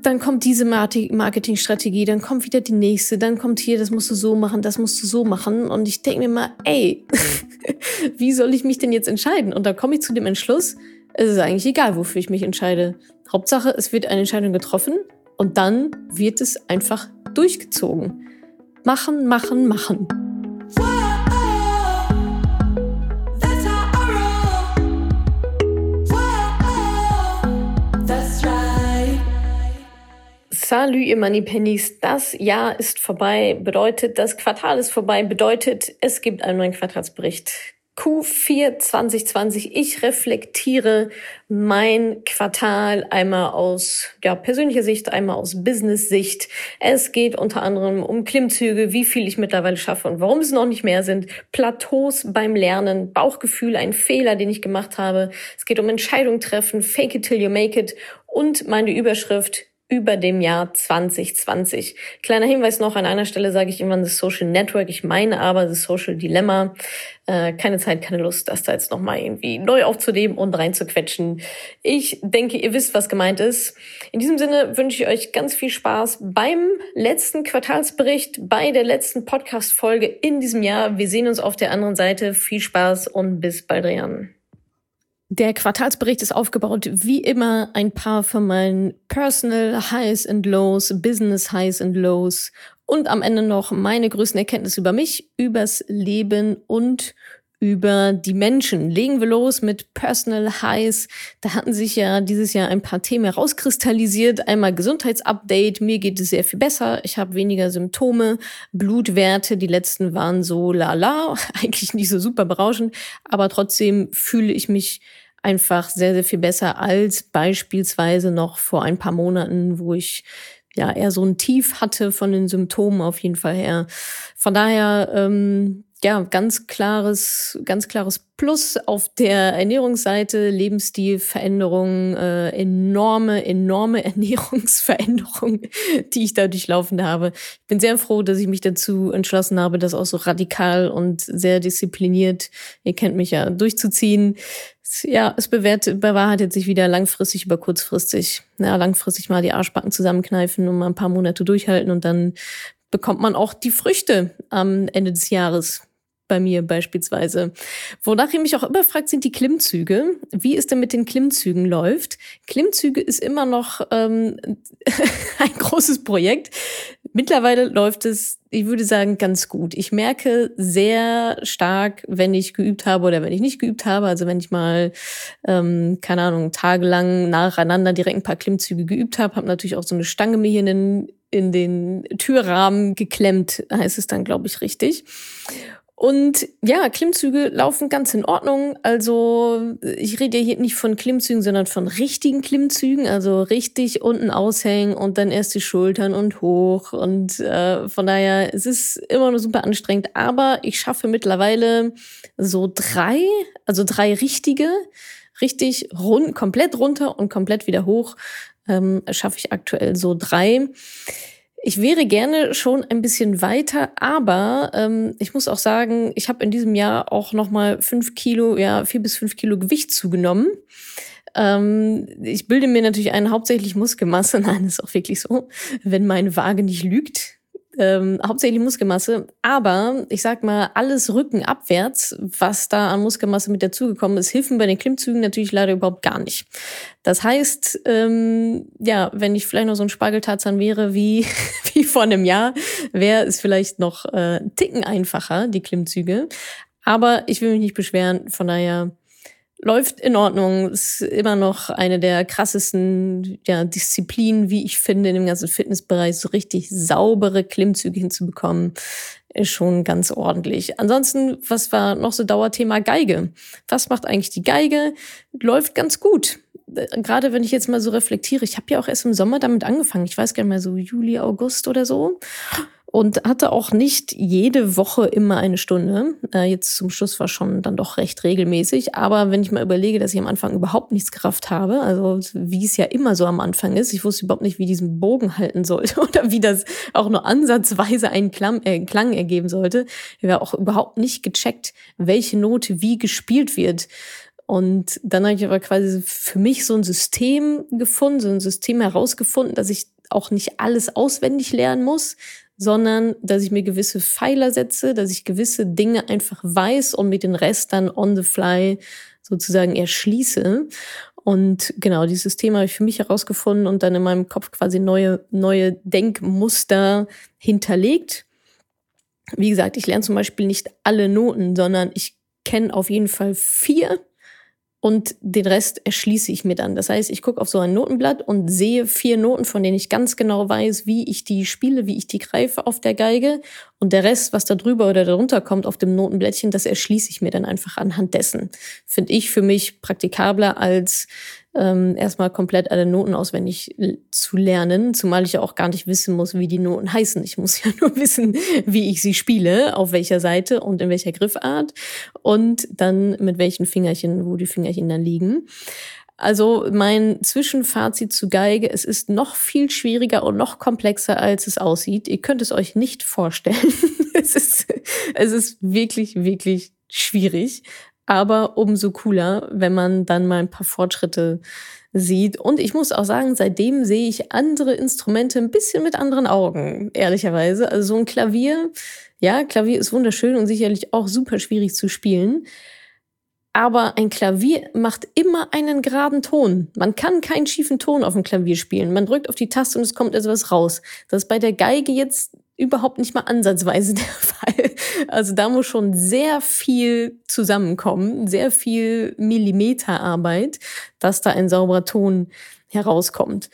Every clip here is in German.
dann kommt diese Marketingstrategie, dann kommt wieder die nächste, dann kommt hier, das musst du so machen, das musst du so machen. Und ich denke mir mal, ey, wie soll ich mich denn jetzt entscheiden? Und da komme ich zu dem Entschluss, es ist eigentlich egal, wofür ich mich entscheide. Hauptsache, es wird eine Entscheidung getroffen und dann wird es einfach durchgezogen. Machen, machen, machen. Salut, ihr Moneypennies. Das Jahr ist vorbei, bedeutet, das Quartal ist vorbei, bedeutet, es gibt einen neuen Quartalsbericht. Q4 2020. Ich reflektiere mein Quartal einmal aus persönlicher Sicht, einmal aus Business-Sicht. Es geht unter anderem um Klimmzüge, wie viel ich mittlerweile schaffe und warum es noch nicht mehr sind. Plateaus beim Lernen, Bauchgefühl, ein Fehler, den ich gemacht habe. Es geht um Entscheidungen treffen, fake it till you make it und meine Überschrift über dem Jahr 2020. Kleiner Hinweis noch, an einer Stelle sage ich immer das Social Network, ich meine aber das Social Dilemma. Keine Zeit, keine Lust, das da jetzt nochmal irgendwie neu aufzunehmen und reinzuquetschen. Ich denke, ihr wisst, was gemeint ist. In diesem Sinne wünsche ich euch ganz viel Spaß beim letzten Quartalsbericht, bei der letzten Podcast-Folge in diesem Jahr. Wir sehen uns auf der anderen Seite. Viel Spaß und bis bald, Rian. Der Quartalsbericht ist aufgebaut, wie immer, ein paar von meinen Personal Highs and Lows, Business Highs and Lows und am Ende noch meine größten Erkenntnisse über mich, übers Leben und über die Menschen. Legen wir los mit Personal Highs. Da hatten sich ja dieses Jahr ein paar Themen herauskristallisiert. Einmal Gesundheitsupdate. Mir geht es sehr viel besser. Ich habe weniger Symptome. Blutwerte, die letzten waren so lala. Eigentlich nicht so super berauschend. Aber trotzdem fühle ich mich einfach sehr, sehr viel besser als beispielsweise noch vor ein paar Monaten, wo ich eher so ein Tief hatte von den Symptomen auf jeden Fall her. Von daher, ganz klares Plus auf der Ernährungsseite, Lebensstilveränderung, enorme Ernährungsveränderung, die ich da durchlaufen habe. Ich bin sehr froh, dass ich mich dazu entschlossen habe, das auch so radikal und sehr diszipliniert, ihr kennt mich ja, durchzuziehen. Ja, es bewahrheitet sich wieder langfristig über kurzfristig. Ja, langfristig mal die Arschbacken zusammenkneifen und mal ein paar Monate durchhalten und dann bekommt man auch die Früchte am Ende des Jahres. Bei mir beispielsweise. Wonach ihr mich auch immer fragt, sind die Klimmzüge. Wie es denn mit den Klimmzügen läuft. Klimmzüge ist immer noch ein großes Projekt. Mittlerweile läuft es, ich würde sagen, ganz gut. Ich merke sehr stark, wenn ich geübt habe oder wenn ich nicht geübt habe. Also wenn ich mal, tagelang nacheinander direkt ein paar Klimmzüge geübt habe natürlich auch so eine Stange mir hier in den Türrahmen geklemmt, heißt es dann, glaube ich, richtig. Und ja, Klimmzüge laufen ganz in Ordnung. Also ich rede ja hier nicht von Klimmzügen, sondern von richtigen Klimmzügen. Also richtig unten aushängen und dann erst die Schultern und hoch. Und von daher, es ist immer noch super anstrengend. Aber ich schaffe mittlerweile so drei richtige, richtig komplett runter und komplett wieder hoch. Schaffe ich aktuell so 3. Ich wäre gerne schon ein bisschen weiter, aber ich muss auch sagen, ich habe in diesem Jahr auch nochmal 4 bis 5 Kilo Gewicht zugenommen. Ich bilde mir natürlich hauptsächlich Muskelmasse. Nein, das ist auch wirklich so, wenn meine Waage nicht lügt. Hauptsächlich Muskelmasse, aber ich sag mal, alles rückenabwärts, was da an Muskelmasse mit dazugekommen ist, hilft mir bei den Klimmzügen natürlich leider überhaupt gar nicht. Das heißt, wenn ich vielleicht noch so ein Spargeltarzan wäre wie vor einem Jahr, wäre es vielleicht noch einen Ticken einfacher, die Klimmzüge. Aber ich will mich nicht beschweren, von daher läuft in Ordnung, ist immer noch eine der krassesten Disziplinen, wie ich finde, in dem ganzen Fitnessbereich. So richtig saubere Klimmzüge hinzubekommen, ist schon ganz ordentlich. Ansonsten, was war noch so Dauerthema? Geige. Was macht eigentlich die Geige? Läuft ganz gut. Gerade wenn ich jetzt mal so reflektiere, ich habe ja auch erst im Sommer damit angefangen. Ich weiß gar nicht mehr, so Juli, August oder so. Und hatte auch nicht jede Woche immer eine Stunde. Jetzt zum Schluss war schon dann doch recht regelmäßig. Aber wenn ich mal überlege, dass ich am Anfang überhaupt nichts gerafft habe, also wie es ja immer so am Anfang ist, ich wusste überhaupt nicht, wie ich diesen Bogen halten sollte oder wie das auch nur ansatzweise einen Klang ergeben sollte. Ich habe auch überhaupt nicht gecheckt, welche Note wie gespielt wird. Und dann habe ich aber quasi für mich so ein System gefunden, so ein System herausgefunden, dass ich auch nicht alles auswendig lernen muss, sondern dass ich mir gewisse Pfeiler setze, dass ich gewisse Dinge einfach weiß und mir den Rest dann on the fly sozusagen erschließe. Und genau, dieses Thema habe ich für mich herausgefunden und dann in meinem Kopf quasi neue Denkmuster hinterlegt. Wie gesagt, ich lerne zum Beispiel nicht alle Noten, sondern ich kenne auf jeden Fall 4 und den Rest erschließe ich mir dann. Das heißt, ich gucke auf so ein Notenblatt und sehe 4 Noten, von denen ich ganz genau weiß, wie ich die spiele, wie ich die greife auf der Geige. Und der Rest, was da drüber oder darunter kommt auf dem Notenblättchen, das erschließe ich mir dann einfach anhand dessen. Finde ich für mich praktikabler, als erstmal komplett alle Noten auswendig zu lernen, zumal ich ja auch gar nicht wissen muss, wie die Noten heißen. Ich muss ja nur wissen, wie ich sie spiele, auf welcher Seite und in welcher Griffart und dann mit welchen Fingerchen, wo die Fingerchen dann liegen. Also mein Zwischenfazit zu Geige, es ist noch viel schwieriger und noch komplexer, als es aussieht. Ihr könnt es euch nicht vorstellen. Es ist wirklich, wirklich schwierig. Aber umso cooler, wenn man dann mal ein paar Fortschritte sieht. Und ich muss auch sagen, seitdem sehe ich andere Instrumente ein bisschen mit anderen Augen, ehrlicherweise. Also so ein Klavier, ja, Klavier ist wunderschön und sicherlich auch super schwierig zu spielen. Aber ein Klavier macht immer einen geraden Ton. Man kann keinen schiefen Ton auf dem Klavier spielen. Man drückt auf die Taste und es kommt etwas raus. Das ist bei der Geige jetzt überhaupt nicht mal ansatzweise der Fall. Also da muss schon sehr viel zusammenkommen, sehr viel Millimeterarbeit, dass da ein sauberer Ton herauskommt.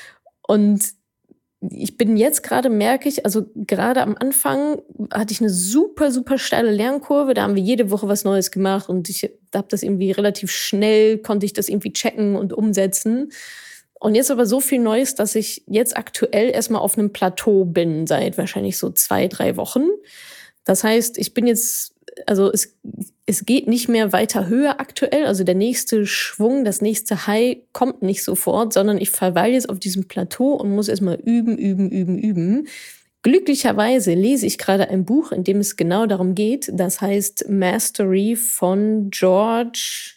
Und ich bin jetzt gerade, merke ich, also gerade am Anfang hatte ich eine super, super steile Lernkurve. Da haben wir jede Woche was Neues gemacht und ich habe das irgendwie relativ schnell, konnte ich das irgendwie checken und umsetzen. Und jetzt aber so viel Neues, dass ich jetzt aktuell erstmal auf einem Plateau bin, seit wahrscheinlich so 2, 3 Wochen. Das heißt, ich bin jetzt, also es geht nicht mehr weiter höher aktuell. Also der nächste Schwung, das nächste High kommt nicht sofort, sondern ich verweile jetzt auf diesem Plateau und muss erstmal üben. Glücklicherweise lese ich gerade ein Buch, in dem es genau darum geht. Das heißt Mastery von George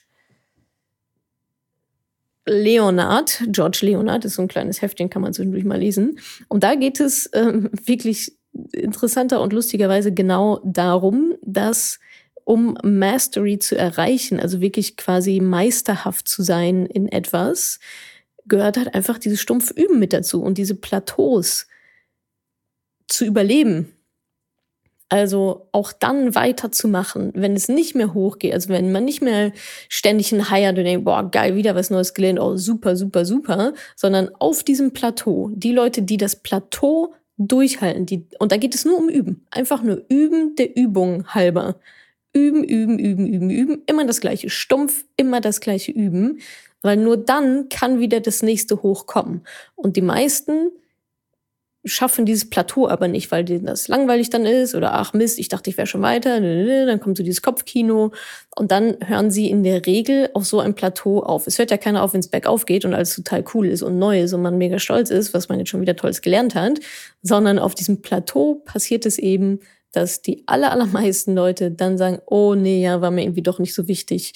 Leonard ist so ein kleines Heftchen, kann man zwischendurch mal lesen. Und da geht es wirklich interessanter und lustigerweise genau darum, dass um Mastery zu erreichen, also wirklich quasi meisterhaft zu sein in etwas, gehört halt einfach dieses stumpfe Üben mit dazu und diese Plateaus zu überleben. Also auch dann weiterzumachen, wenn es nicht mehr hochgeht, also wenn man nicht mehr ständig ein High hat und denkt, boah, geil, wieder was Neues gelernt, oh, super, super, super, sondern auf diesem Plateau, die Leute, die das Plateau durchhalten, und da geht es nur um Üben, einfach nur Üben der Übung halber. Üben, immer das gleiche, stumpf, immer das gleiche Üben, weil nur dann kann wieder das nächste hochkommen. Und die meisten schaffen dieses Plateau aber nicht, weil denen das langweilig dann ist oder ach Mist, ich dachte, ich wäre schon weiter, dann kommt so dieses Kopfkino und dann hören sie in der Regel auf so ein Plateau auf. Es hört ja keiner auf, wenn es bergauf geht und alles total cool ist und neu ist und man mega stolz ist, was man jetzt schon wieder Tolles gelernt hat, sondern auf diesem Plateau passiert es eben, dass die allermeisten Leute dann sagen, oh nee, ja, war mir irgendwie doch nicht so wichtig,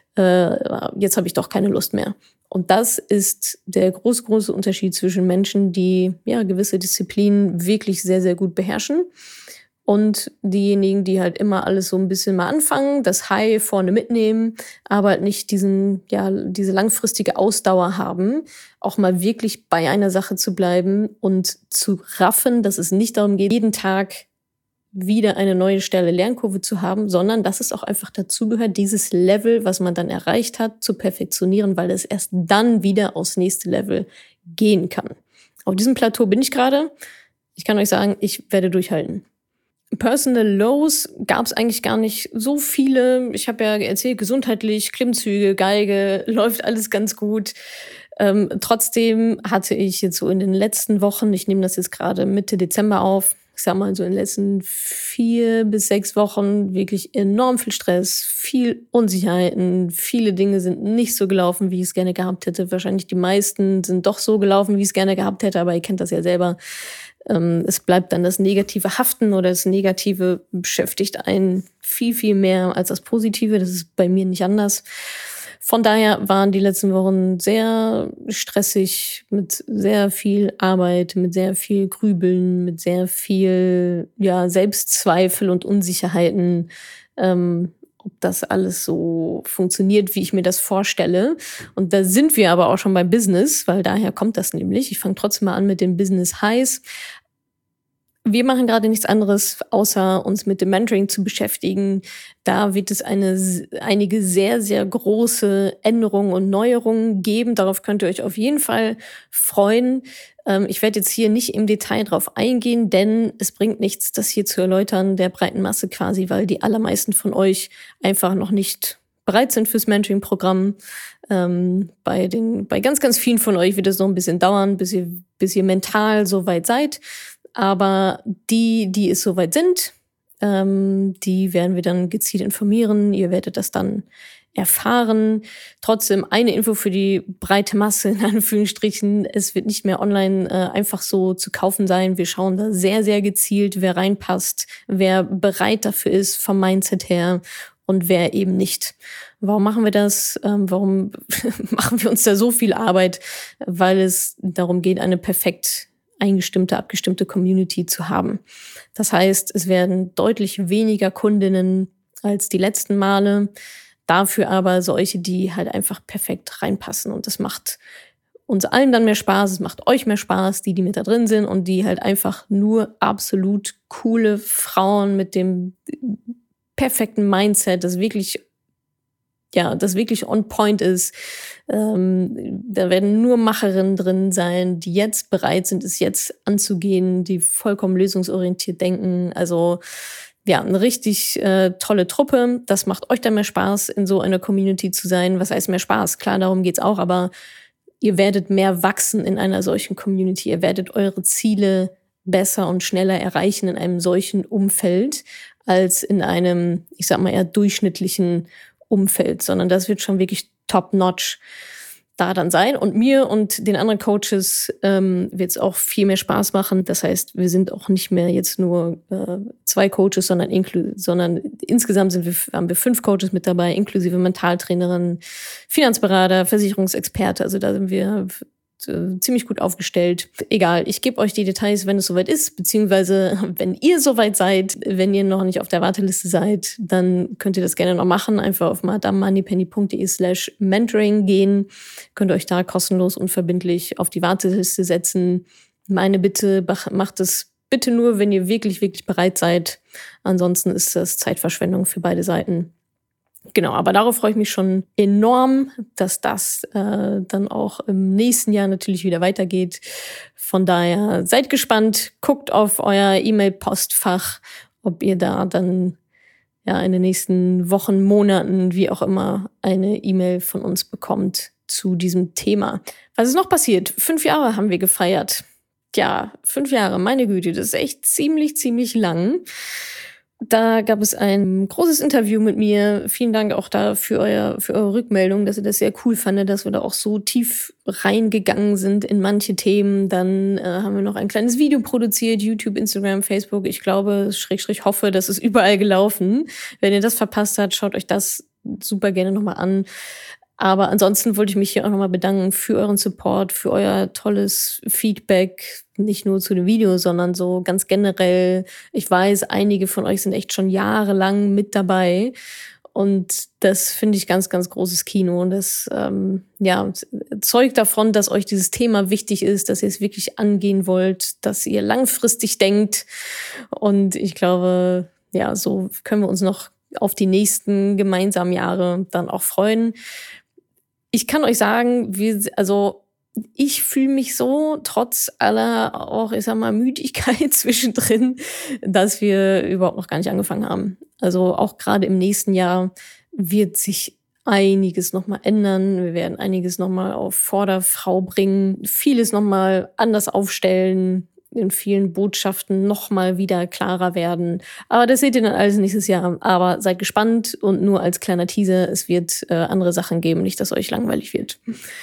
jetzt habe ich doch keine Lust mehr. Und das ist der große Unterschied zwischen Menschen, die ja gewisse Disziplinen wirklich sehr, sehr gut beherrschen und diejenigen, die halt immer alles so ein bisschen mal anfangen, das High vorne mitnehmen, aber halt nicht diese langfristige Ausdauer haben, auch mal wirklich bei einer Sache zu bleiben und zu raffen, dass es nicht darum geht, jeden Tag wieder eine neue steile Lernkurve zu haben, sondern dass es auch einfach dazugehört, dieses Level, was man dann erreicht hat, zu perfektionieren, weil es erst dann wieder aufs nächste Level gehen kann. Auf diesem Plateau bin ich gerade. Ich kann euch sagen, ich werde durchhalten. Personal Lows gab es eigentlich gar nicht so viele. Ich habe ja erzählt, gesundheitlich, Klimmzüge, Geige, läuft alles ganz gut. Trotzdem hatte ich jetzt so in den letzten Wochen, ich nehme das jetzt gerade Mitte Dezember auf, ich sag mal so in den letzten 4 bis 6 Wochen wirklich enorm viel Stress, viel Unsicherheiten, viele Dinge sind nicht so gelaufen, wie ich es gerne gehabt hätte. Wahrscheinlich die meisten sind doch so gelaufen, wie ich es gerne gehabt hätte, aber ihr kennt das ja selber. Es bleibt dann das Negative haften oder das Negative beschäftigt einen viel, viel mehr als das Positive. Das ist bei mir nicht anders. Von daher waren die letzten Wochen sehr stressig mit sehr viel Arbeit, mit sehr viel Grübeln, mit sehr viel, ja, Selbstzweifel und Unsicherheiten, ob das alles so funktioniert, wie ich mir das vorstelle. Und da sind wir aber auch schon beim Business, weil daher kommt das nämlich. Ich fange trotzdem mal an mit den Business Highs. Wir machen gerade nichts anderes, außer uns mit dem Mentoring zu beschäftigen. Da wird es einige sehr, sehr große Änderungen und Neuerungen geben. Darauf könnt ihr euch auf jeden Fall freuen. Ich werde jetzt hier nicht im Detail drauf eingehen, denn es bringt nichts, das hier zu erläutern, der breiten Masse quasi, weil die allermeisten von euch einfach noch nicht bereit sind fürs Mentoring-Programm. Bei ganz, ganz vielen von euch wird es noch ein bisschen dauern, bis ihr mental so weit seid. Aber die es soweit sind, die werden wir dann gezielt informieren. Ihr werdet das dann erfahren. Trotzdem eine Info für die breite Masse, in Anführungsstrichen. Es wird nicht mehr online einfach so zu kaufen sein. Wir schauen da sehr, sehr gezielt, wer reinpasst, wer bereit dafür ist vom Mindset her und wer eben nicht. Warum machen wir das? Warum machen wir uns da so viel Arbeit? Weil es darum geht, eine perfekt abgestimmte Community zu haben. Das heißt, es werden deutlich weniger Kundinnen als die letzten Male, dafür aber solche, die halt einfach perfekt reinpassen. Und das macht uns allen dann mehr Spaß, es macht euch mehr Spaß, die mit da drin sind und die halt einfach nur absolut coole Frauen mit dem perfekten Mindset, das wirklich on point ist. Da werden nur Macherinnen drin sein, die jetzt bereit sind, es jetzt anzugehen, die vollkommen lösungsorientiert denken. Also ja, eine richtig tolle Truppe. Das macht euch dann mehr Spaß, in so einer Community zu sein. Was heißt mehr Spaß? Klar, darum geht's auch, aber ihr werdet mehr wachsen in einer solchen Community. Ihr werdet eure Ziele besser und schneller erreichen in einem solchen Umfeld als in einem, ich sag mal, eher durchschnittlichen Umfeld, sondern das wird schon wirklich top-notch da dann sein. Und mir und den anderen Coaches wird es auch viel mehr Spaß machen. Das heißt, wir sind auch nicht mehr jetzt nur 2 Coaches, sondern insgesamt haben wir 5 Coaches mit dabei, inklusive Mentaltrainerin, Finanzberater, Versicherungsexperte. Also da sind wir ziemlich gut aufgestellt. Egal, ich gebe euch die Details, wenn es soweit ist, beziehungsweise wenn ihr soweit seid, wenn ihr noch nicht auf der Warteliste seid, dann könnt ihr das gerne noch machen. Einfach auf madammoneypenny.de/mentoring gehen. Könnt ihr euch da kostenlos und verbindlich auf die Warteliste setzen. Meine Bitte, macht es bitte nur, wenn ihr wirklich, wirklich bereit seid. Ansonsten ist das Zeitverschwendung für beide Seiten. Genau, aber darauf freue ich mich schon enorm, dass das dann auch im nächsten Jahr natürlich wieder weitergeht. Von daher seid gespannt, guckt auf euer E-Mail-Postfach, ob ihr da dann ja in den nächsten Wochen, Monaten, wie auch immer, eine E-Mail von uns bekommt zu diesem Thema. Was ist noch passiert? 5 Jahre haben wir gefeiert. Ja, 5 Jahre, meine Güte, das ist echt ziemlich, ziemlich lang. Da gab es ein großes Interview mit mir. Vielen Dank auch da für eure Rückmeldung, dass ihr das sehr cool fandet, dass wir da auch so tief reingegangen sind in manche Themen. Dann haben wir noch ein kleines Video produziert, YouTube, Instagram, Facebook. Ich glaube, hoffe, das ist überall gelaufen. Wenn ihr das verpasst habt, schaut euch das super gerne nochmal an. Aber ansonsten wollte ich mich hier auch nochmal bedanken für euren Support, für euer tolles Feedback, nicht nur zu dem Video, sondern so ganz generell. Ich weiß, einige von euch sind echt schon jahrelang mit dabei und das finde ich ganz, ganz großes Kino und das zeugt davon, dass euch dieses Thema wichtig ist, dass ihr es wirklich angehen wollt, dass ihr langfristig denkt und ich glaube, ja, so können wir uns noch auf die nächsten gemeinsamen Jahre dann auch freuen. Ich kann euch sagen, ich fühle mich so, trotz aller auch, ich sag mal, Müdigkeit zwischendrin, dass wir überhaupt noch gar nicht angefangen haben. Also auch gerade im nächsten Jahr wird sich einiges nochmal ändern. Wir werden einiges nochmal auf Vorderfrau bringen, vieles nochmal anders aufstellen, in vielen Botschaften nochmal wieder klarer werden. Aber das seht ihr dann alles nächstes Jahr. Aber seid gespannt und nur als kleiner Teaser, es wird andere Sachen geben, nicht, dass euch langweilig wird.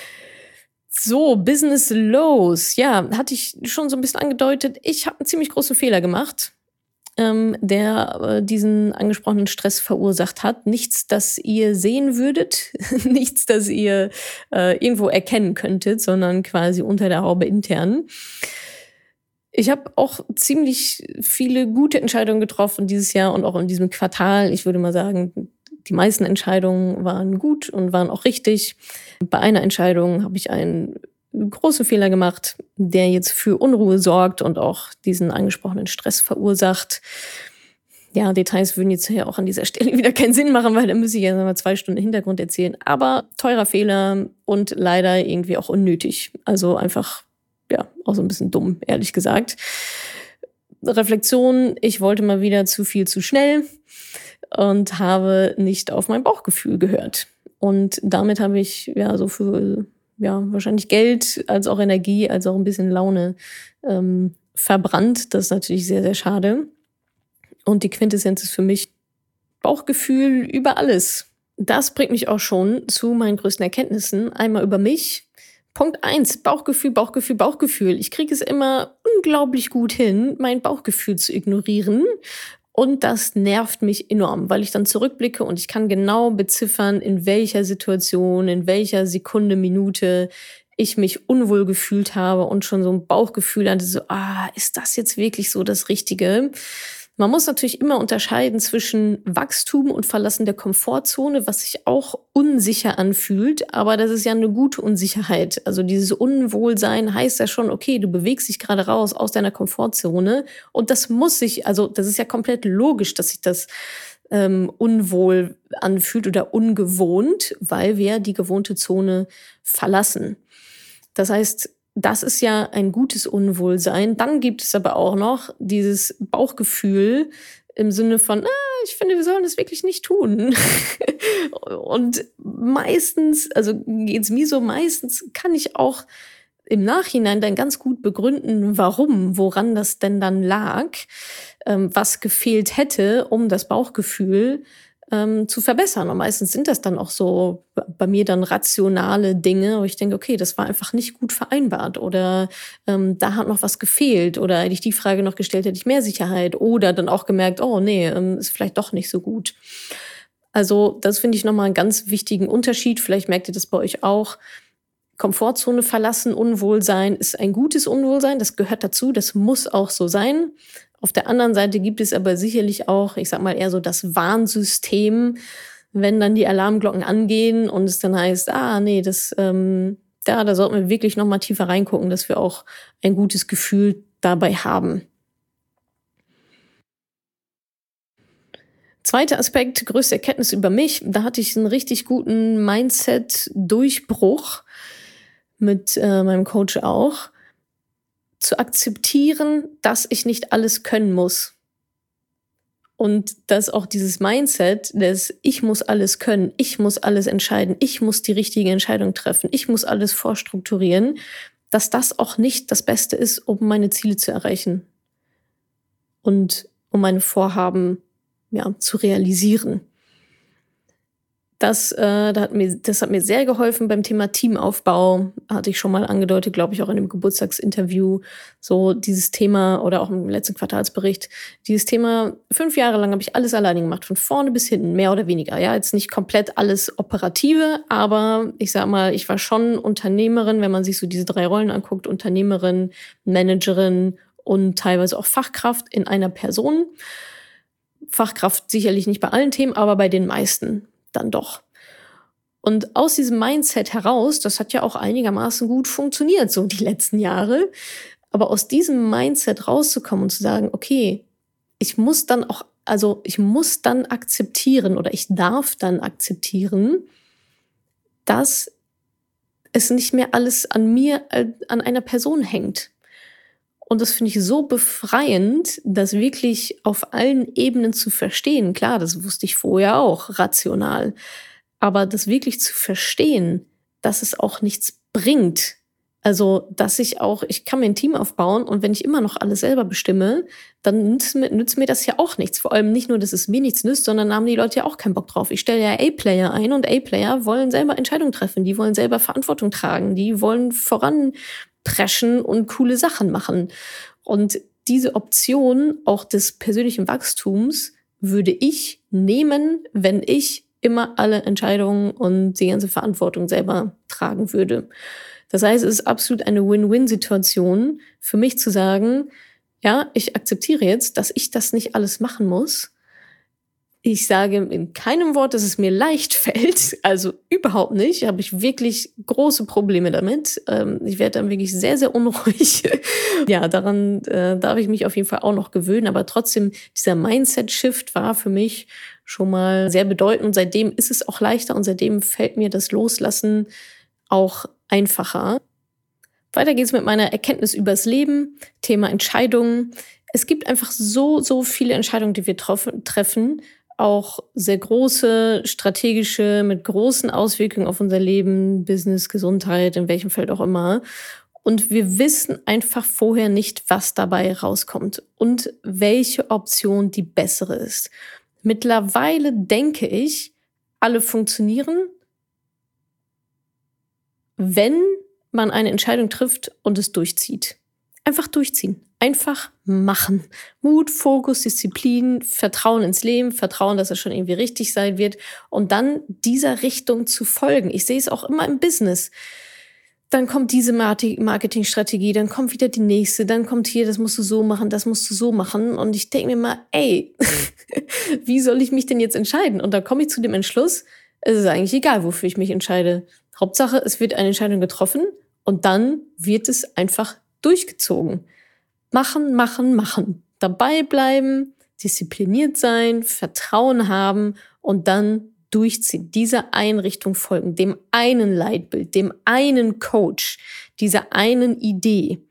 So, Business Lows. Ja, hatte ich schon so ein bisschen angedeutet. Ich habe einen ziemlich großen Fehler gemacht. der diesen angesprochenen Stress verursacht hat. Nichts, das ihr sehen würdet, nichts, das ihr irgendwo erkennen könntet, sondern quasi unter der Haube intern. Ich habe auch ziemlich viele gute Entscheidungen getroffen dieses Jahr und auch in diesem Quartal. Ich würde mal sagen, die meisten Entscheidungen waren gut und waren auch richtig. Bei einer Entscheidung habe ich einen großen Fehler gemacht, der jetzt für Unruhe sorgt und auch diesen angesprochenen Stress verursacht. Ja, Details würden jetzt hier auch an dieser Stelle wieder keinen Sinn machen, weil da müsste ich ja mal 2 Stunden Hintergrund erzählen. Aber teurer Fehler und leider irgendwie auch unnötig. Also einfach, ja, auch so ein bisschen dumm, ehrlich gesagt. Reflexion, ich wollte mal wieder zu viel zu schnell und habe nicht auf mein Bauchgefühl gehört. Und damit habe ich ja so für wahrscheinlich Geld als auch Energie, als auch ein bisschen Laune verbrannt. Das ist natürlich sehr, sehr schade. Und die Quintessenz ist für mich Bauchgefühl über alles. Das bringt mich auch schon zu meinen größten Erkenntnissen. Einmal über mich. Punkt 1, Bauchgefühl, Bauchgefühl, Bauchgefühl. Ich kriege es immer unglaublich gut hin, mein Bauchgefühl zu ignorieren. Und das nervt mich enorm, weil ich dann zurückblicke und ich kann genau beziffern, in welcher Situation, in welcher Sekunde, Minute ich mich unwohl gefühlt habe und schon so ein Bauchgefühl hatte, so, ist das jetzt wirklich so das Richtige? Man muss natürlich immer unterscheiden zwischen Wachstum und Verlassen der Komfortzone, was sich auch unsicher anfühlt, aber das ist ja eine gute Unsicherheit. Also dieses Unwohlsein heißt ja schon, okay, du bewegst dich gerade raus aus deiner Komfortzone und das das ist ja komplett logisch, dass sich das unwohl anfühlt oder ungewohnt, weil wir die gewohnte Zone verlassen. Das heißt, das ist ja ein gutes Unwohlsein. Dann gibt es aber auch noch dieses Bauchgefühl im Sinne von, ich finde, wir sollen das wirklich nicht tun. Und meistens, also geht's mir so, meistens kann ich auch im Nachhinein dann ganz gut begründen, woran das denn dann lag, was gefehlt hätte, um das Bauchgefühl zu verbessern. Und meistens sind das dann auch so bei mir dann rationale Dinge, wo ich denke, okay, das war einfach nicht gut vereinbart oder da hat noch was gefehlt oder hätte ich die Frage noch gestellt, hätte ich mehr Sicherheit oder dann auch gemerkt, oh nee, ist vielleicht doch nicht so gut. Also das finde ich nochmal einen ganz wichtigen Unterschied. Vielleicht merkt ihr das bei euch auch. Komfortzone verlassen, Unwohlsein ist ein gutes Unwohlsein, das gehört dazu, das muss auch so sein. Auf der anderen Seite gibt es aber sicherlich auch, ich sag mal eher so das Warnsystem, wenn dann die Alarmglocken angehen und es dann heißt, nee, da sollten wir wirklich noch mal tiefer reingucken, dass wir auch ein gutes Gefühl dabei haben. Zweiter Aspekt, größte Erkenntnis über mich, da hatte ich einen richtig guten Mindset-Durchbruch mit meinem Coach auch. Zu akzeptieren, dass ich nicht alles können muss. Und dass auch dieses Mindset, dass ich muss alles können, ich muss alles entscheiden, ich muss die richtige Entscheidung treffen, ich muss alles vorstrukturieren, dass das auch nicht das Beste ist, um meine Ziele zu erreichen und um meine Vorhaben zu realisieren. Das hat mir sehr geholfen beim Thema Teamaufbau. Hatte ich schon mal angedeutet, glaube ich, auch in dem Geburtstagsinterview. So dieses Thema oder auch im letzten Quartalsbericht. Dieses Thema, 5 Jahre lang habe ich alles alleine gemacht, von vorne bis hinten, mehr oder weniger. Ja, jetzt nicht komplett alles Operative, aber ich sag mal, ich war schon Unternehmerin, wenn man sich so diese 3 Rollen anguckt, Unternehmerin, Managerin und teilweise auch Fachkraft in einer Person. Fachkraft sicherlich nicht bei allen Themen, aber bei den meisten dann doch. Und aus diesem Mindset heraus, das hat ja auch einigermaßen gut funktioniert, so die letzten Jahre, aber aus diesem Mindset rauszukommen und zu sagen, okay, ich muss dann akzeptieren oder ich darf dann akzeptieren, dass es nicht mehr alles an mir, an einer Person hängt. Und das finde ich so befreiend, das wirklich auf allen Ebenen zu verstehen. Klar, das wusste ich vorher auch, rational. Aber das wirklich zu verstehen, dass es auch nichts bringt. Also, dass ich kann mir ein Team aufbauen und wenn ich immer noch alles selber bestimme, dann nützt mir das ja auch nichts. Vor allem nicht nur, dass es mir nichts nützt, sondern haben die Leute ja auch keinen Bock drauf. Ich stelle ja A-Player ein und A-Player wollen selber Entscheidungen treffen. Die wollen selber Verantwortung tragen. Die wollen voranpreschen und coole Sachen machen. Und diese Option auch des persönlichen Wachstums würde ich nehmen, wenn ich immer alle Entscheidungen und die ganze Verantwortung selber tragen würde. Das heißt, es ist absolut eine Win-Win-Situation für mich zu sagen, ja, ich akzeptiere jetzt, dass ich das nicht alles machen muss. Ich sage in keinem Wort, dass es mir leicht fällt, also überhaupt nicht. Habe ich wirklich große Probleme damit. Ich werde dann wirklich sehr, sehr unruhig. Ja, daran darf ich mich auf jeden Fall auch noch gewöhnen. Aber trotzdem, dieser Mindset-Shift war für mich schon mal sehr bedeutend. Und seitdem ist es auch leichter und seitdem fällt mir das Loslassen auch einfacher. Weiter geht's mit meiner Erkenntnis übers Leben, Thema Entscheidungen. Es gibt einfach so, so viele Entscheidungen, die wir treffen, auch sehr große, strategische, mit großen Auswirkungen auf unser Leben, Business, Gesundheit, in welchem Feld auch immer. Und wir wissen einfach vorher nicht, was dabei rauskommt und welche Option die bessere ist. Mittlerweile denke ich, alle funktionieren, wenn man eine Entscheidung trifft und es durchzieht. Einfach durchziehen. Einfach machen. Mut, Fokus, Disziplin, Vertrauen ins Leben, Vertrauen, dass es schon irgendwie richtig sein wird und dann dieser Richtung zu folgen. Ich sehe es auch immer im Business. Dann kommt diese Marketingstrategie, dann kommt wieder die nächste, dann kommt hier, das musst du so machen, das musst du so machen. Und ich denke mir mal, ey, wie soll ich mich denn jetzt entscheiden? Und dann komme ich zu dem Entschluss, es ist eigentlich egal, wofür ich mich entscheide. Hauptsache, es wird eine Entscheidung getroffen und dann wird es einfach durchgezogen. Machen, machen, machen. Dabei bleiben, diszipliniert sein, Vertrauen haben und dann durchziehen. Dieser Einrichtung folgen, dem einen Leitbild, dem einen Coach, dieser einen Idee.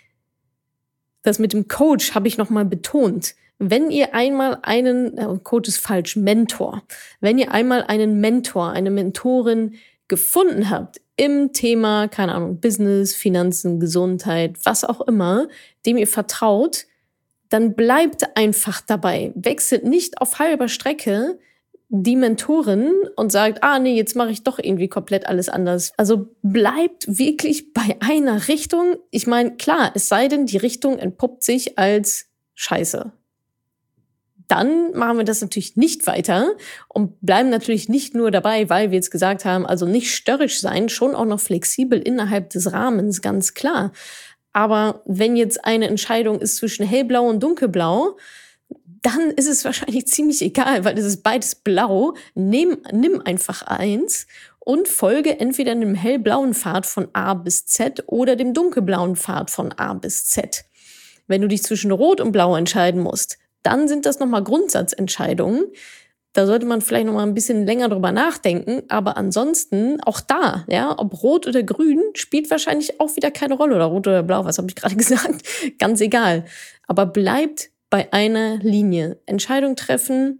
Das mit dem Coach habe ich nochmal betont. Wenn ihr einmal Coach ist falsch, Mentor. Wenn ihr einmal einen Mentor, eine Mentorin gefunden habt im Thema, keine Ahnung, Business, Finanzen, Gesundheit, was auch immer, dem ihr vertraut, dann bleibt einfach dabei. Wechselt nicht auf halber Strecke die Mentorin und sagt, nee, jetzt mache ich doch irgendwie komplett alles anders. Also bleibt wirklich bei einer Richtung. Ich meine, klar, es sei denn, die Richtung entpuppt sich als Scheiße. Dann machen wir das natürlich nicht weiter und bleiben natürlich nicht nur dabei, weil wir jetzt gesagt haben, also nicht störrisch sein, schon auch noch flexibel innerhalb des Rahmens, ganz klar. Aber wenn jetzt eine Entscheidung ist zwischen hellblau und dunkelblau, dann ist es wahrscheinlich ziemlich egal, weil es ist beides blau. Nimm einfach eins und folge entweder dem hellblauen Pfad von A bis Z oder dem dunkelblauen Pfad von A bis Z. Wenn du dich zwischen Rot und Blau entscheiden musst, dann sind das nochmal Grundsatzentscheidungen. Da sollte man vielleicht nochmal ein bisschen länger drüber nachdenken. Aber ansonsten, auch da, ja, ob Rot oder Grün, spielt wahrscheinlich auch wieder keine Rolle. Oder Rot oder Blau, was habe ich gerade gesagt? Ganz egal. Aber bleibt bei einer Linie. Entscheidung treffen,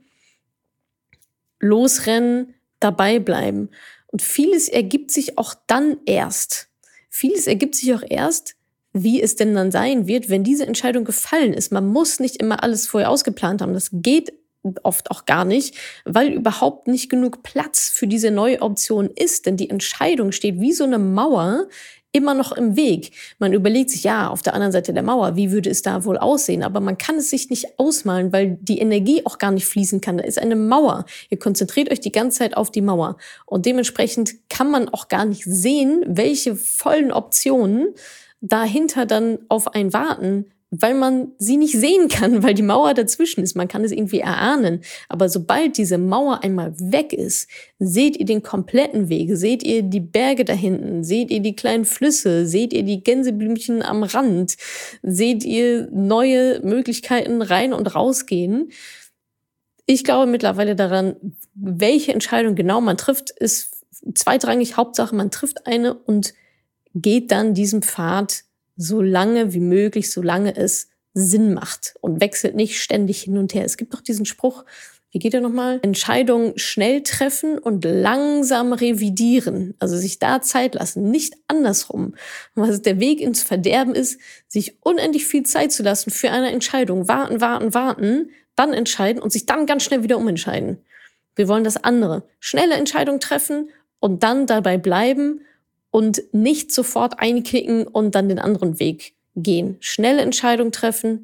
losrennen, dabei bleiben. Und vieles ergibt sich auch dann erst. Vieles ergibt sich auch erst, wie es denn dann sein wird, wenn diese Entscheidung gefallen ist. Man muss nicht immer alles vorher ausgeplant haben. Das geht oft auch gar nicht, weil überhaupt nicht genug Platz für diese neue Option ist. Denn die Entscheidung steht wie so eine Mauer immer noch im Weg. Man überlegt sich, ja, auf der anderen Seite der Mauer, wie würde es da wohl aussehen? Aber man kann es sich nicht ausmalen, weil die Energie auch gar nicht fließen kann. Da ist eine Mauer. Ihr konzentriert euch die ganze Zeit auf die Mauer. Und dementsprechend kann man auch gar nicht sehen, welche vollen Optionen dahinter dann auf einen warten, weil man sie nicht sehen kann, weil die Mauer dazwischen ist. Man kann es irgendwie erahnen. Aber sobald diese Mauer einmal weg ist, seht ihr den kompletten Weg, seht ihr die Berge da hinten, seht ihr die kleinen Flüsse, seht ihr die Gänseblümchen am Rand, seht ihr neue Möglichkeiten rein und rausgehen. Ich glaube mittlerweile daran, welche Entscheidung genau man trifft, ist zweitrangig. Hauptsache, man trifft eine und geht dann diesem Pfad so lange wie möglich, solange es Sinn macht und wechselt nicht ständig hin und her. Es gibt doch diesen Spruch, wie geht der nochmal? Entscheidungen schnell treffen und langsam revidieren. Also sich da Zeit lassen, nicht andersrum. Was der Weg ins Verderben ist, sich unendlich viel Zeit zu lassen für eine Entscheidung. Warten, warten, warten, dann entscheiden und sich dann ganz schnell wieder umentscheiden. Wir wollen das andere. Schnelle Entscheidung treffen und dann dabei bleiben und nicht sofort einknicken und dann den anderen Weg gehen. Schnelle Entscheidung treffen,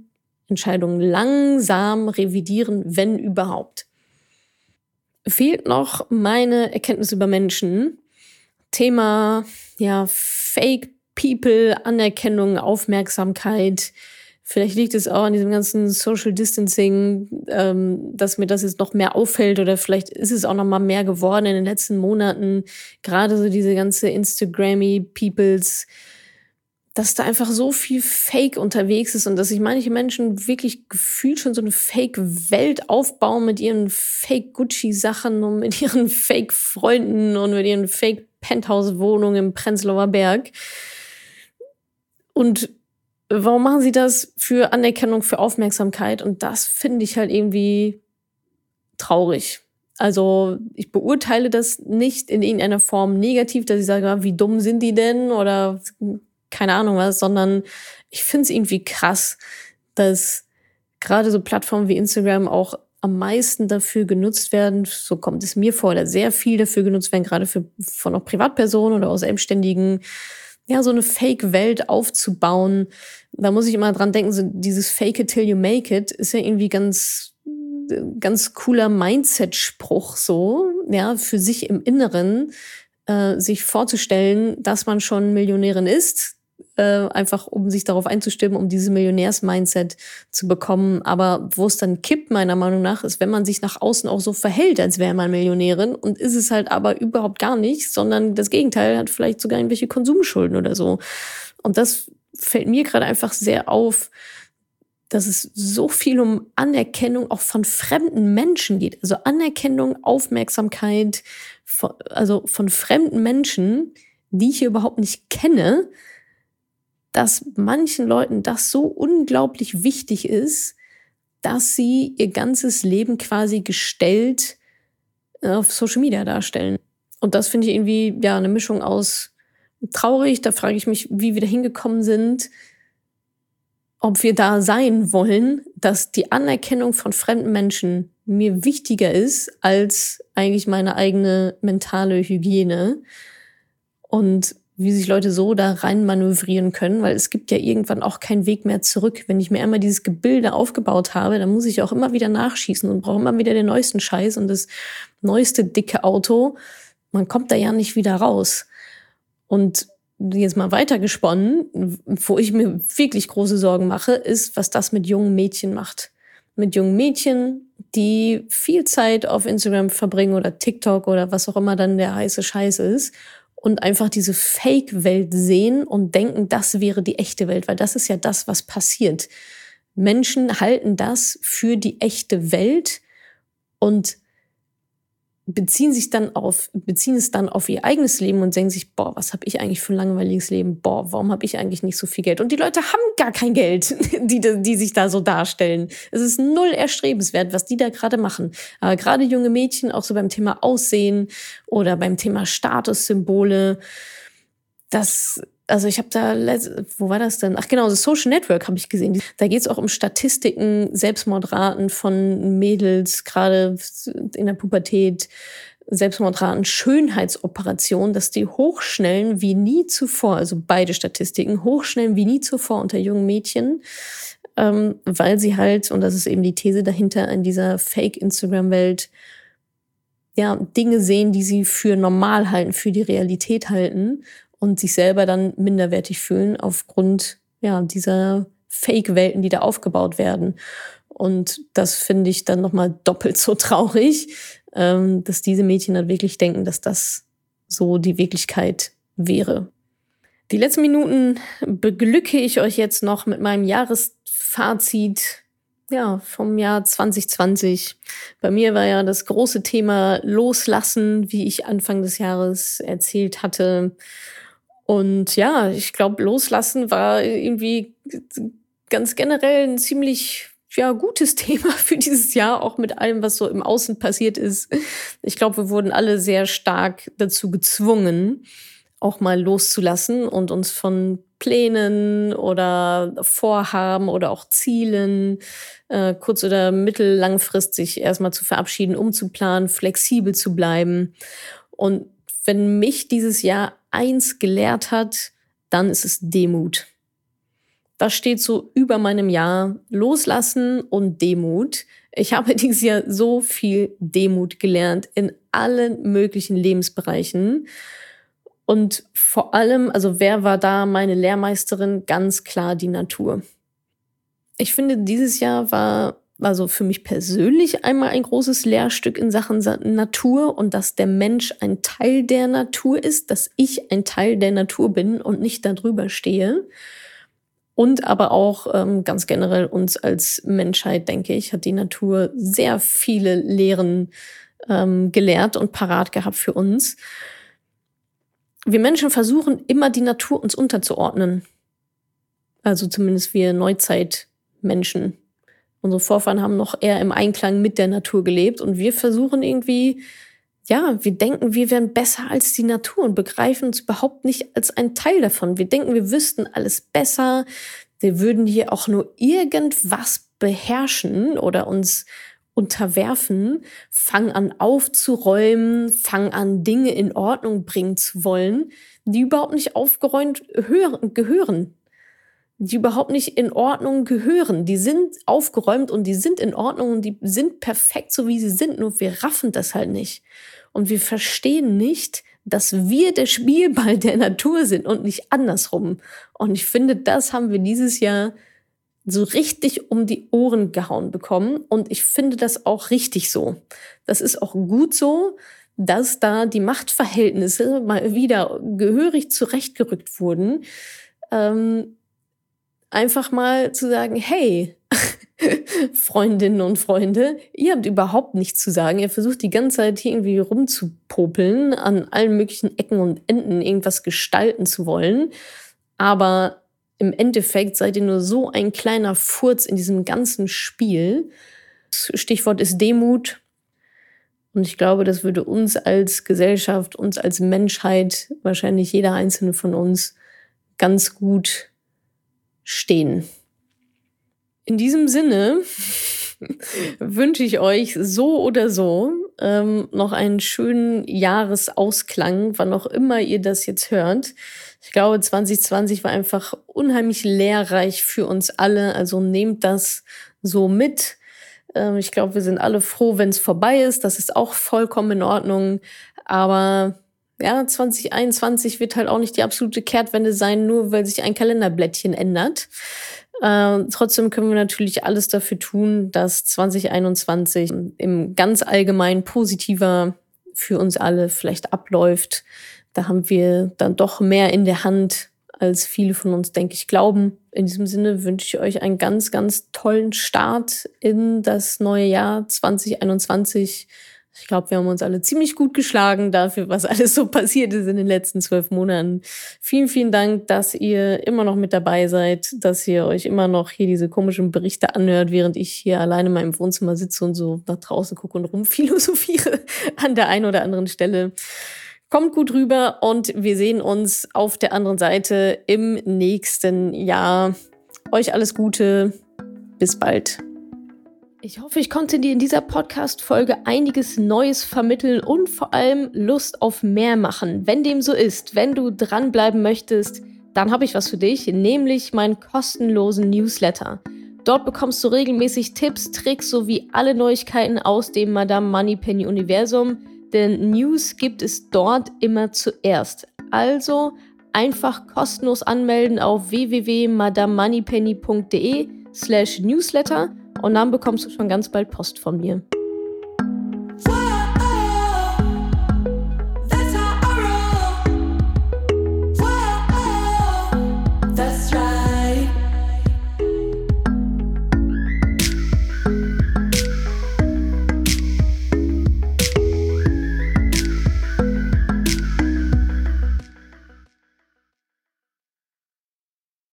Entscheidungen langsam revidieren, wenn überhaupt. Fehlt noch meine Erkenntnis über Menschen. Thema, ja, Fake People, Anerkennung, Aufmerksamkeit. Vielleicht liegt es auch an diesem ganzen Social Distancing, dass mir das jetzt noch mehr auffällt, oder vielleicht ist es auch noch mal mehr geworden in den letzten Monaten. Gerade so diese ganze Instagrammy Peoples, dass da einfach so viel Fake unterwegs ist und dass sich manche Menschen wirklich gefühlt schon so eine Fake-Welt aufbauen mit ihren Fake-Gucci-Sachen und mit ihren Fake-Freunden und mit ihren Fake-Penthouse-Wohnungen im Prenzlauer Berg. Und warum machen sie das? Für Anerkennung, für Aufmerksamkeit. Und das finde ich halt irgendwie traurig. Also ich beurteile das nicht in irgendeiner Form negativ, dass ich sage, ah, wie dumm sind die denn oder keine Ahnung was, sondern ich finde es irgendwie krass, dass gerade so Plattformen wie Instagram auch am meisten dafür genutzt werden, so kommt es mir vor, oder sehr viel dafür genutzt werden, gerade von auch Privatpersonen oder auch Selbstständigen, ja, so eine Fake-Welt aufzubauen. Da muss ich immer dran denken, so dieses Fake it till you make it ist ja irgendwie ganz cooler Mindset-Spruch so, ja, für sich im Inneren, sich vorzustellen, dass man schon Millionärin ist, einfach um sich darauf einzustimmen, um dieses Millionärs-Mindset zu bekommen. Aber wo es dann kippt, meiner Meinung nach, ist, wenn man sich nach außen auch so verhält, als wäre man Millionärin, und ist es halt aber überhaupt gar nicht, sondern das Gegenteil, hat vielleicht sogar irgendwelche Konsumschulden oder so. Und das fällt mir gerade einfach sehr auf, dass es so viel um Anerkennung auch von fremden Menschen geht. Also Anerkennung, Aufmerksamkeit, also von fremden Menschen, die ich hier überhaupt nicht kenne, dass manchen Leuten das so unglaublich wichtig ist, dass sie ihr ganzes Leben quasi gestellt auf Social Media darstellen. Und das finde ich irgendwie, ja, eine Mischung aus traurig. Da frage ich mich, wie wir da hingekommen sind, ob wir da sein wollen, dass die Anerkennung von fremden Menschen mir wichtiger ist als eigentlich meine eigene mentale Hygiene. Und wie sich Leute so da rein manövrieren können, weil es gibt ja irgendwann auch keinen Weg mehr zurück. Wenn ich mir einmal dieses Gebilde aufgebaut habe, dann muss ich auch immer wieder nachschießen und brauche immer wieder den neuesten Scheiß und das neueste dicke Auto. Man kommt da ja nicht wieder raus. Und jetzt mal weitergesponnen, wo ich mir wirklich große Sorgen mache, ist, was das mit jungen Mädchen macht. Mit jungen Mädchen, die viel Zeit auf Instagram verbringen oder TikTok oder was auch immer dann der heiße Scheiß ist und einfach diese Fake-Welt sehen und denken, das wäre die echte Welt, weil das ist ja das, was passiert. Menschen halten das für die echte Welt und beziehen es dann auf ihr eigenes Leben und denken sich, boah, was habe ich eigentlich für ein langweiliges Leben? Boah, warum habe ich eigentlich nicht so viel Geld? Und die Leute haben gar kein Geld, die sich da so darstellen. Es ist null erstrebenswert, was die da gerade machen. Aber gerade junge Mädchen, auch so beim Thema Aussehen oder beim Thema Statussymbole, also ich habe da, wo war das denn? Ach genau, das Social Network habe ich gesehen. Da geht es auch um Statistiken, Selbstmordraten von Mädels, gerade in der Pubertät, Selbstmordraten, Schönheitsoperationen, dass die hochschnellen wie nie zuvor, also beide Statistiken, hochschnellen wie nie zuvor unter jungen Mädchen, weil sie halt, und das ist eben die These dahinter, in dieser Fake-Instagram-Welt, ja, Dinge sehen, die sie für normal halten, für die Realität halten, und sich selber dann minderwertig fühlen aufgrund, ja, dieser Fake-Welten, die da aufgebaut werden. Und das finde ich dann nochmal doppelt so traurig, dass diese Mädchen dann wirklich denken, dass das so die Wirklichkeit wäre. Die letzten Minuten beglücke ich euch jetzt noch mit meinem Jahresfazit, ja, vom Jahr 2020. Bei mir war ja das große Thema Loslassen, wie ich Anfang des Jahres erzählt hatte. Und ja, ich glaube, Loslassen war irgendwie ganz generell ein ziemlich, ja, gutes Thema für dieses Jahr, auch mit allem, was so im Außen passiert ist. Ich glaube, wir wurden alle sehr stark dazu gezwungen, auch mal loszulassen und uns von Plänen oder Vorhaben oder auch Zielen kurz- oder mittellangfristig erstmal zu verabschieden, umzuplanen, flexibel zu bleiben. Und wenn mich dieses Jahr eins gelehrt hat, dann ist es Demut. Das steht so über meinem Jahr Loslassen und Demut. Ich habe dieses Jahr so viel Demut gelernt in allen möglichen Lebensbereichen. Und vor allem, also wer war da meine Lehrmeisterin? Ganz klar die Natur. Ich finde, dieses Jahr war also für mich persönlich einmal ein großes Lehrstück in Sachen Natur und dass der Mensch ein Teil der Natur ist, dass ich ein Teil der Natur bin und nicht darüber stehe. Und aber auch ganz generell uns als Menschheit, denke ich, hat die Natur sehr viele Lehren gelehrt und parat gehabt für uns. Wir Menschen versuchen immer, die Natur uns unterzuordnen. Also zumindest wir Neuzeitmenschen. Unsere Vorfahren haben noch eher im Einklang mit der Natur gelebt und wir versuchen irgendwie, ja, wir denken, wir wären besser als die Natur und begreifen uns überhaupt nicht als ein Teil davon. Wir denken, wir wüssten alles besser. Wir würden hier auch nur irgendwas beherrschen oder uns unterwerfen, fangen an aufzuräumen, fangen an Dinge in Ordnung bringen zu wollen, die überhaupt nicht aufgeräumt gehören. Die überhaupt nicht in Ordnung gehören. Die sind aufgeräumt und die sind in Ordnung und die sind perfekt, so wie sie sind. Nur wir raffen das halt nicht. Und wir verstehen nicht, dass wir der Spielball der Natur sind und nicht andersrum. Und ich finde, das haben wir dieses Jahr so richtig um die Ohren gehauen bekommen. Und ich finde das auch richtig so. Das ist auch gut so, dass da die Machtverhältnisse mal wieder gehörig zurechtgerückt wurden. Einfach mal zu sagen, hey, Freundinnen und Freunde, ihr habt überhaupt nichts zu sagen. Ihr versucht die ganze Zeit hier irgendwie rumzupopeln, an allen möglichen Ecken und Enden irgendwas gestalten zu wollen. Aber im Endeffekt seid ihr nur so ein kleiner Furz in diesem ganzen Spiel. Das Stichwort ist Demut. Und ich glaube, das würde uns als Gesellschaft, uns als Menschheit, wahrscheinlich jeder einzelne von uns, ganz gut stehen. In diesem Sinne wünsche ich euch so oder so noch einen schönen Jahresausklang, wann auch immer ihr das jetzt hört. Ich glaube, 2020 war einfach unheimlich lehrreich für uns alle. Also nehmt das so mit. Ich glaube, wir sind alle froh, wenn es vorbei ist. Das ist auch vollkommen in Ordnung. Aber ja, 2021 wird halt auch nicht die absolute Kehrtwende sein, nur weil sich ein Kalenderblättchen ändert. Trotzdem können wir natürlich alles dafür tun, dass 2021 im ganz allgemein positiver für uns alle vielleicht abläuft. Da haben wir dann doch mehr in der Hand, als viele von uns, denke ich, glauben. In diesem Sinne wünsche ich euch einen ganz, ganz tollen Start in das neue Jahr 2021. Ich glaube, wir haben uns alle ziemlich gut geschlagen dafür, was alles so passiert ist in den letzten 12 Monaten. Vielen, vielen Dank, dass ihr immer noch mit dabei seid, dass ihr euch immer noch hier diese komischen Berichte anhört, während ich hier alleine in meinem Wohnzimmer sitze und so nach draußen gucke und rumphilosophiere an der einen oder anderen Stelle. Kommt gut rüber und wir sehen uns auf der anderen Seite im nächsten Jahr. Euch alles Gute. Bis bald. Ich hoffe, ich konnte dir in dieser Podcast-Folge einiges Neues vermitteln und vor allem Lust auf mehr machen. Wenn dem so ist, wenn du dranbleiben möchtest, dann habe ich was für dich, nämlich meinen kostenlosen Newsletter. Dort bekommst du regelmäßig Tipps, Tricks sowie alle Neuigkeiten aus dem Madame Moneypenny Universum, denn News gibt es dort immer zuerst. Also einfach kostenlos anmelden auf www.madamemoneypenny.de/newsletter und dann bekommst du schon ganz bald Post von mir.